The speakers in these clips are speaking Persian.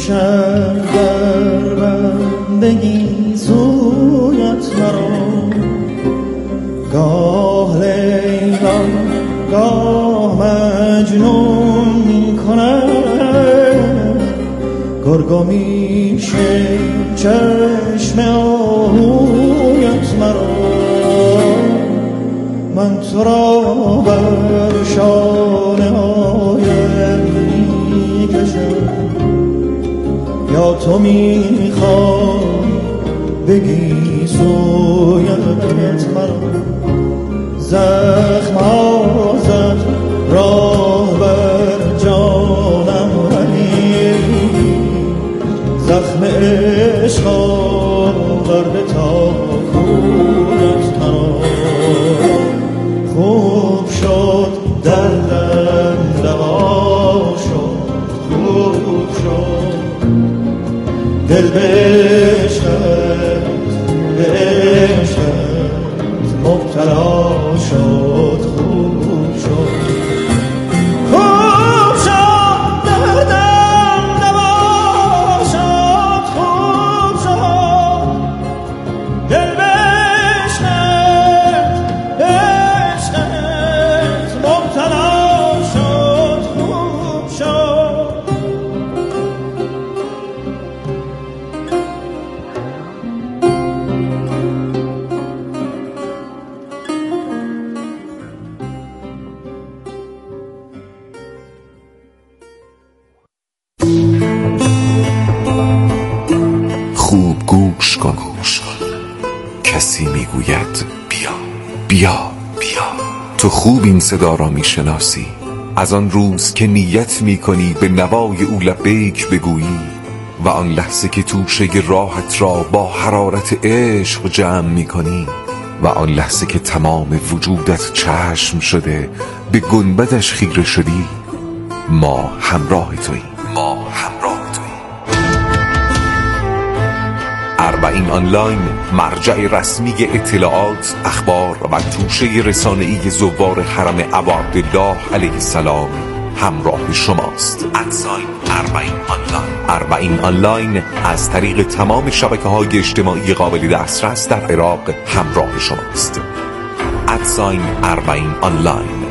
کشد در بندگی سویت مرا، گاه لیلا گاه مجنون می کند، گرگو میشه چشم آهویت مرا. من تو را بر شانه هایم می کشم، یا تو میخوای بگی سویت مرا. زخم ها زد راه بر جانم، ولی زخم عشق آورده تا خونت مرا. خوب شد دردم دوا شد، خوب شد دل به عشقت مبتلا شد، خوب شد. خوب شد دردم دوا شد، خوب شد دل به عشقت مبتلا شد، خوب شد. خوب گوش کن، کسی میگوید بیا بیا بیا. تو خوب این صدا را میشناسی، از آن روز که نیت میکنی به نوای او لبیک بگویی، و آن لحظه که توشه راحت را با حرارت عشق جمع میکنی، و آن لحظه که تمام وجودت چشم شده به گنبدش خیره شدی. ما همراه توییم، ما همراه توییم. اربعین آنلاین، مرجع رسمی اطلاعات، اخبار و توشه رسانه‌ای زوار حرم ابوعبدالله علیه السلام، همراه شماست. ادساین اربعین آنلاین. اربعین آنلاین از طریق تمام شبکه‌های اجتماعی قابل دسترس در عراق همراه شماست. ادساین اربعین آنلاین.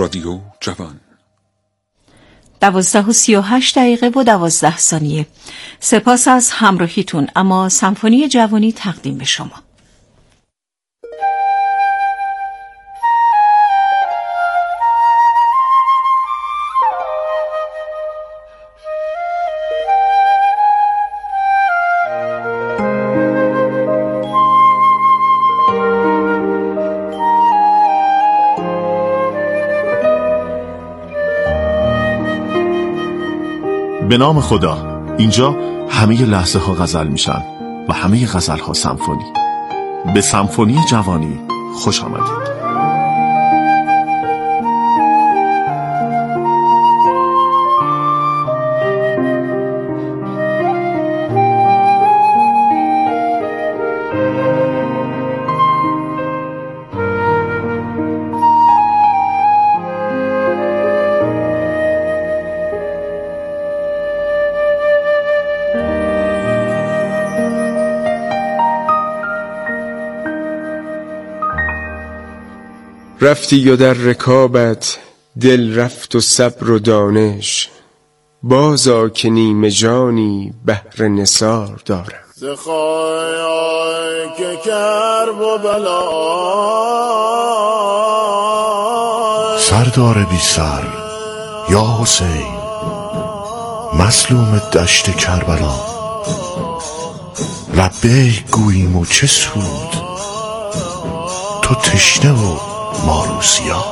رادیو جوان. 12:38 و 12 ثانیه. سپاس از همراهیتون. اما سمفونی جوانی تقدیم به شما. به نام خدا. اینجا همه لحظه ها غزل میشن و همه غزل ها سمفونی. به سمفونی جوانی خوش آمدید. رفتی و در رکابت دل رفت و صبر و دانش، بازا که نیمه جانی بهر نثار دارم. زخای که کرب و بلا سردار بی سر یا حسین، مظلوم دشت کربلا، لبیک گوییم و چه سود، تو تشنه و ما روسیا.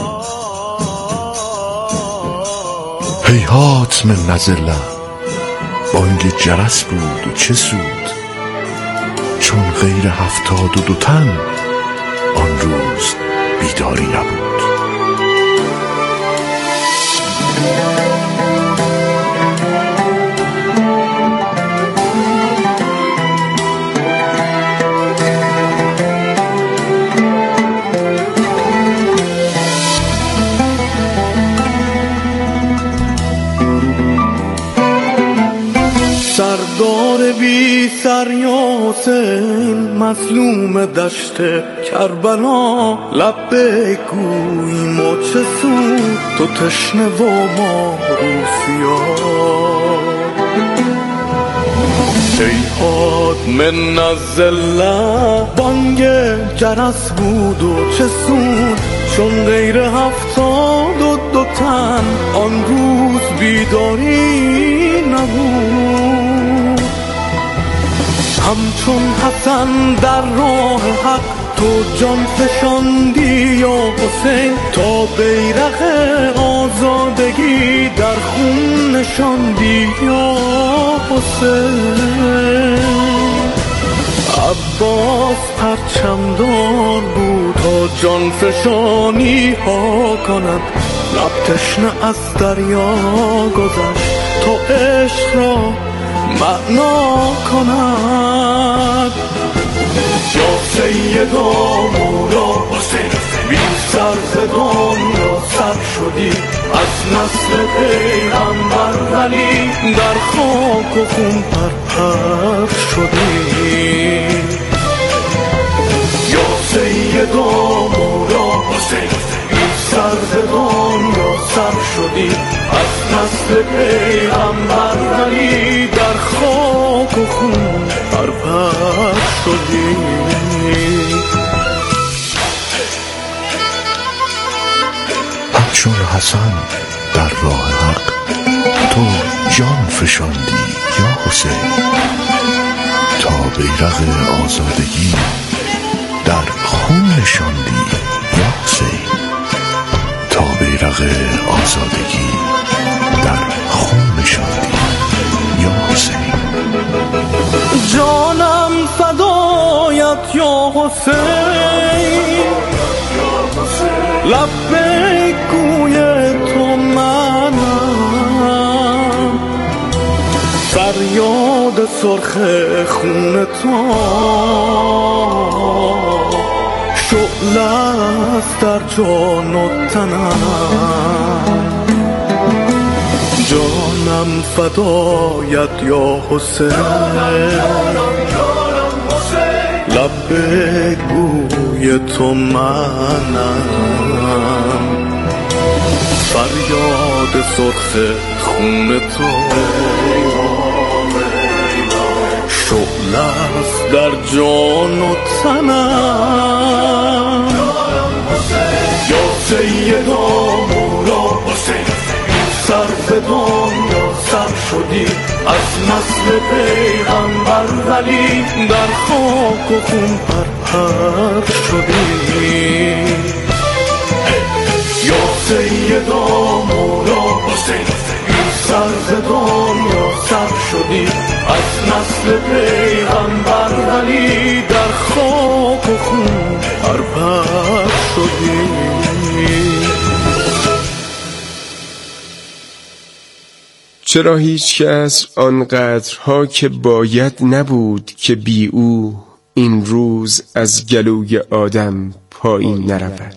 هیهات من نزله، بانگ جرس بود و چه سود، چون غیر 72 تن آن روز بیداری نبود. سردار بی سر یا حسین، مظلوم دشت کربلا، لبیک گوییم و چه سود، تو تشنه و ما روسیا. هیهات من الذله، بانگ جرس بود و چه سود، چون غیر 72 تن آن روز بیداری نبود. همچون حسن در راه حق تو جان فشاندی یا حسین، تا بیرق آزادگی در خون نشاندی یا حسین. عباس پرچمدار بود تا جان فشانی ها کند، لب تشنه از دریا گذشت تا عشق را معنا کند. یا سیدا مولا حسین، بی سر زدان یا سر شدی، از نسل پیغمبر ولی در خاک و خون پرپر شدی. یا سیدا مولا حسین، بی سر زدان یا سر شدی، از نسل پیغمبر ولی در خاک و خون پرپر شدی. همچون حسن در راه حق تو جان فشاندی یا حسین، تا بیرق آزادگی در خون نشاندی یا حسین، تا بیرق آزادگی در خون نشاندی یا حسین. جانم فدایت یا حسین، لبیک گوی تو منم، فریاد سرخ خون تو شعله است در جان و تنم. جانم فدایت یا حسین، لبیک گوی تو منم، یاد سرخ خون تو شعله است در جان و تنم یا سیدا مولا حسین سر به دنیا سر شدی از نسل پیغمبر ولی در خاک و خون پرپر شدی یا سیدا مولا حسین سر به دنیا سر شدی از نسل پیغمبر ولی در خاک و خون پرپر شدی. چرا هیچ کس آنقدرها که باید نبود که بی او این روز از گلوی آدم پایین نرود.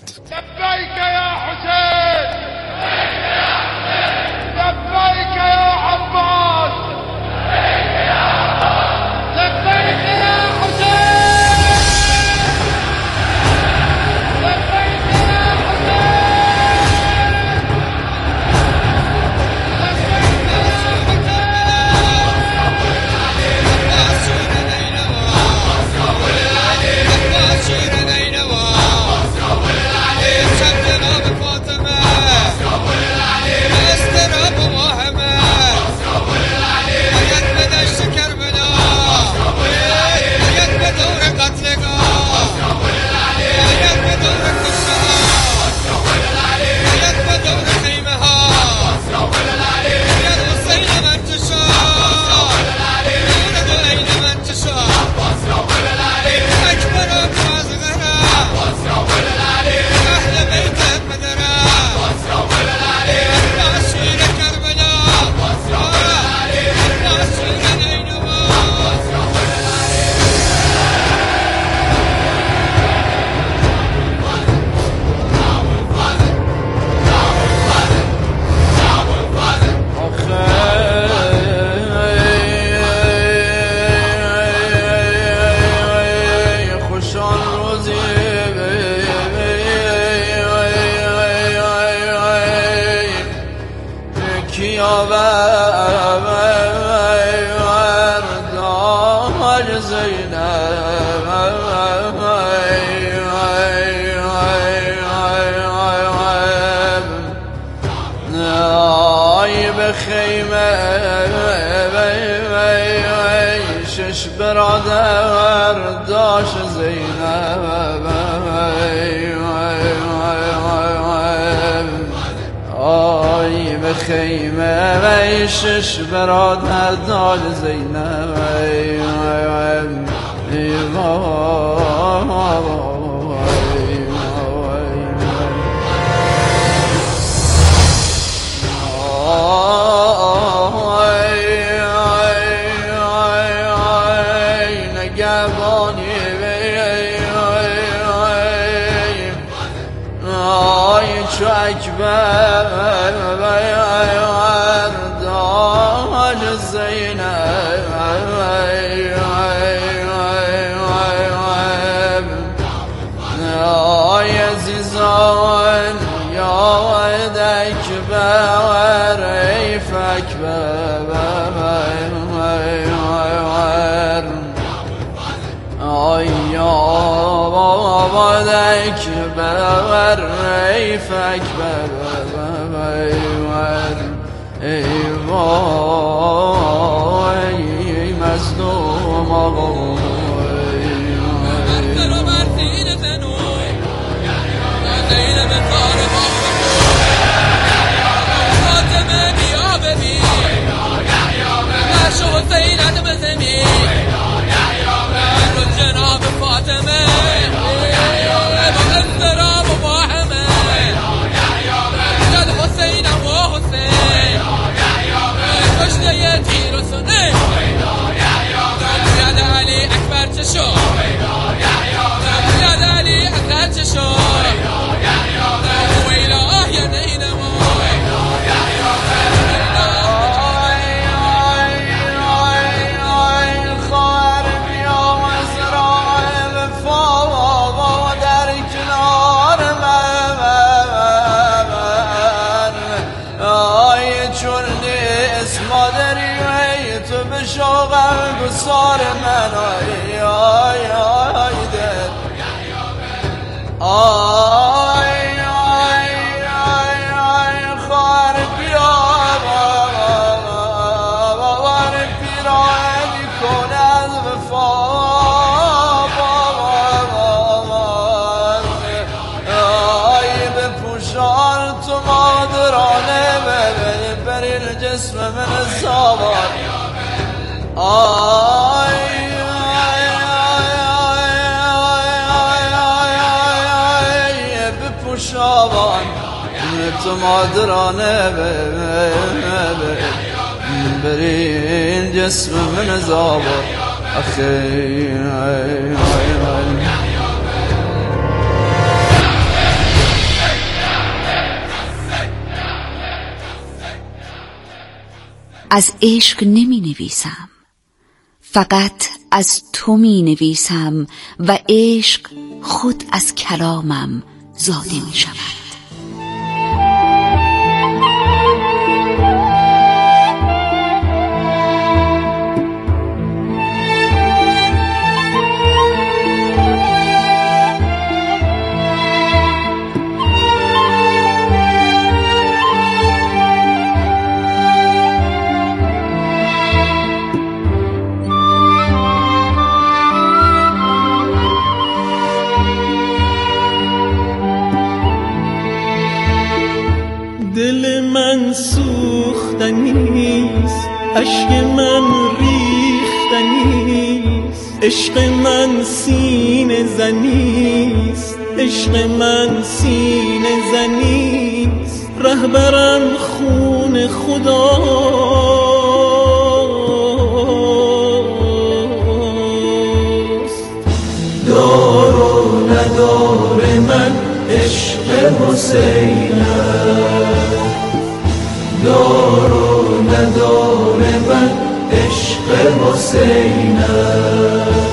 شش برادر داشت زینب آی به خیمه شش برادر داشت زینب داج زینب آی عزیزان یاد اکبر ایف اکبر آی یاد اکبر ایف اکبر ای وای مظلوم آقا علي جسم من زابان بپوشابان تو مادرانه برین جسم من زابان اخی از عشق نمی نویسم، فقط از تو می نویسم و عشق خود از کلامم زاده می شود. دل من سوختنیست، اشک من ریختنیست، عشق من سینه زنیست، عشق من سینه زنیست، رهبرم خون خداست. دار و ندار من عشق حسین است، دار و ندار من عشق حسین است.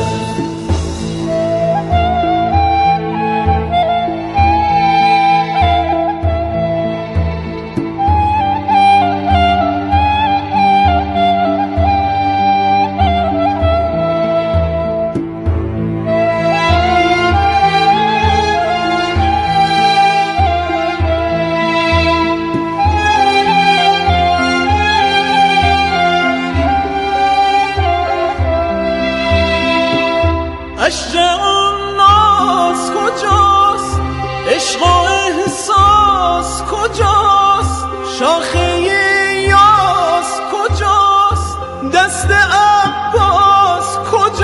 عشق الناس کجاست، عشق و احساس کجاست، شاخه یاس کجاست، دست عباس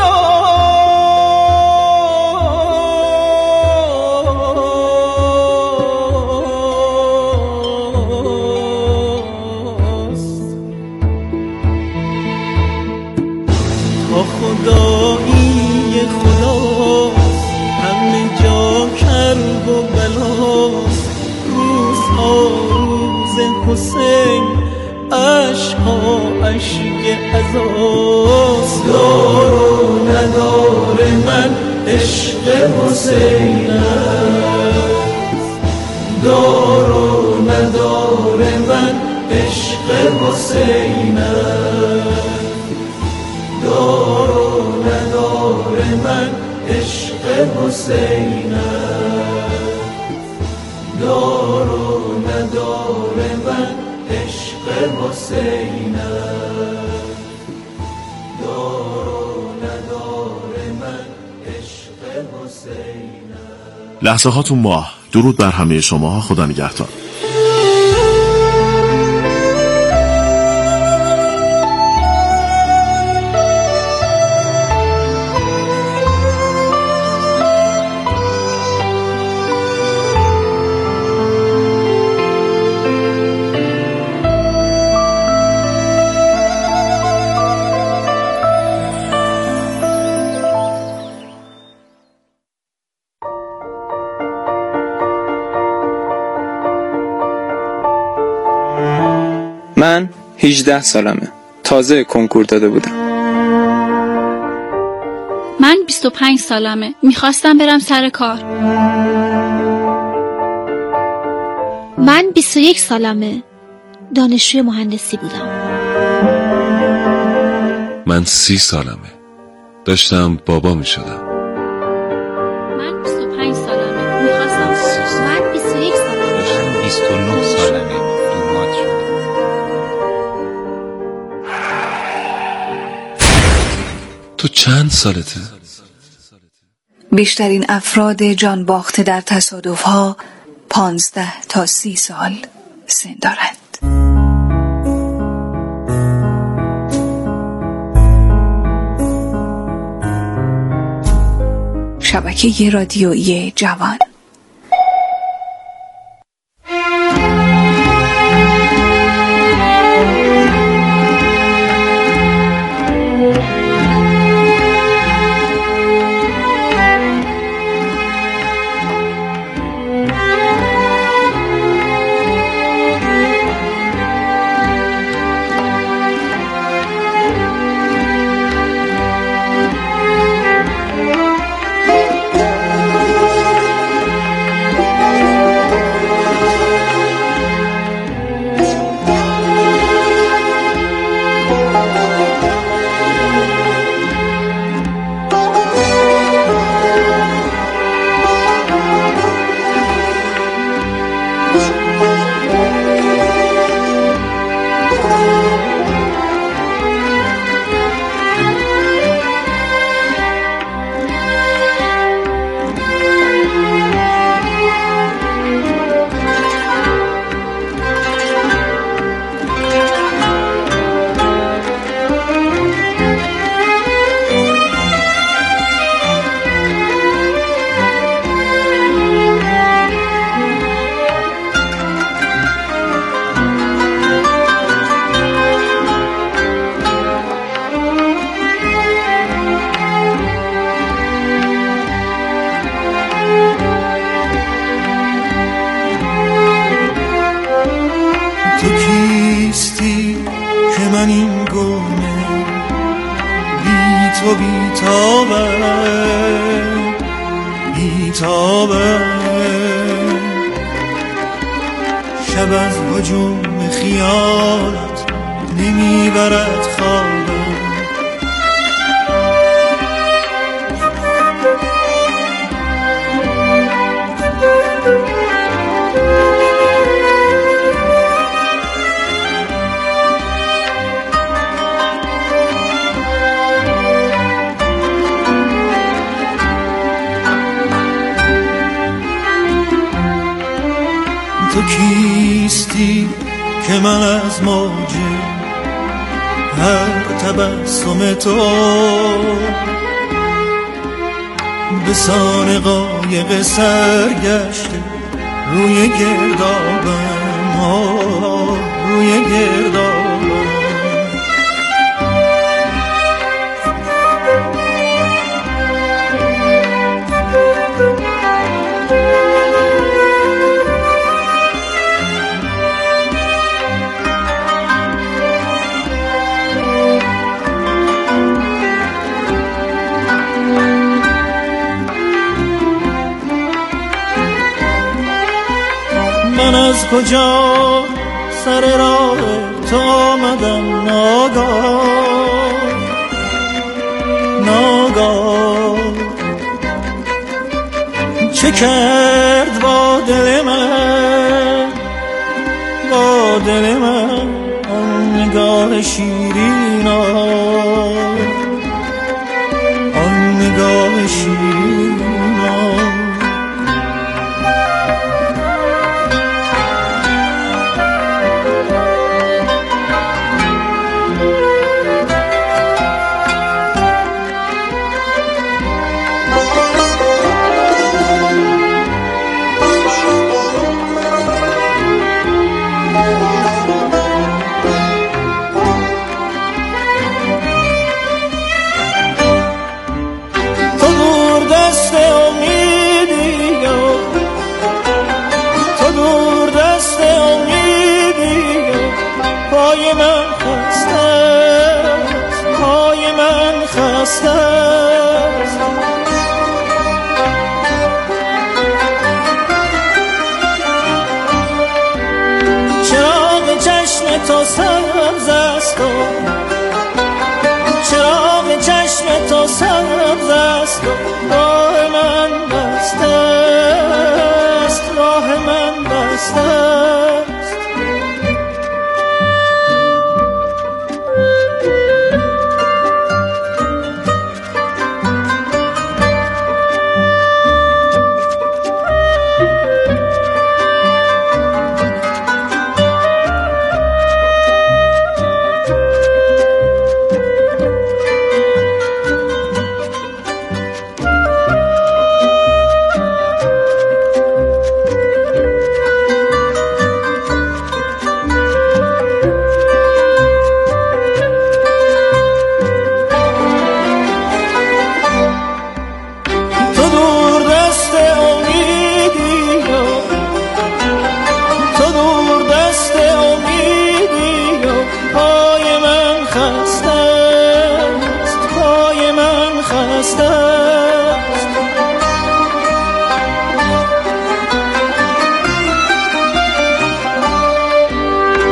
کجاست. تا خدایی خداست، همه جا کرب و بلاست، روزها روز حسین، عشقها عشق عزاست. دار و ندار من عشق حسین است، دار و ندار من عشق حسین است، دار و ندار من عشق حسین است، دار و ندار من عشق حسین است، دار و ندار من عشق حسین است. لحظه هاتون ماه. درود بر همه شما. خدا نگهدار. من 18 سالمه. تازه کنکور داده بودم. من 25 سالمه. میخواستم برم سر کار. من 21 سالمه. دانشجوی مهندسی بودم. من 30 سالمه. داشتم بابا می شدم. من 25 سالمه. میخواستم. من 21 سالمه. داشتم 29 سالمه. دومات شدم. تو چند سالته؟ بیشترین افراد جان باخته در تصادف‌ها 15 تا 30 سال سن دارند. شبکه رادیویی جوان. شب از هجوم خیالت نمیبرد خوابم. تو کیستی که من از موج هر تبسم تو به سان قایق سرگشته روی گردابم، روی گردابم. من از کجا سر راه تو آمدم ناگاه چه کرد با دل من آن نگاه شیرین، آن نگاه شیرین. پای من خسته است. چراغ چشم تو سبز است، چراغ چشم تو سبز است و راه من بسته است، راه من بسته است.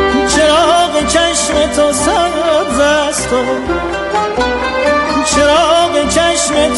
چراغ چشم تو سبز است و چراغ